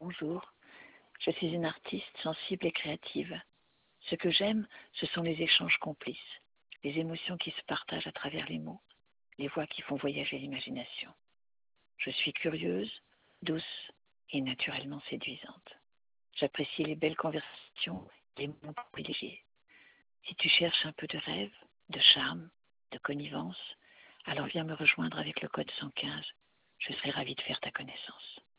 Bonjour, je suis une artiste sensible et créative. Ce que j'aime, ce sont les échanges complices, les émotions qui se partagent à travers les mots, les voix qui font voyager l'imagination. Je suis curieuse, douce et naturellement séduisante. J'apprécie les belles conversations et les moments privilégiés. Si tu cherches un peu de rêve, de charme, de connivence, alors viens me rejoindre avec le code 115. Je serai ravie de faire ta connaissance.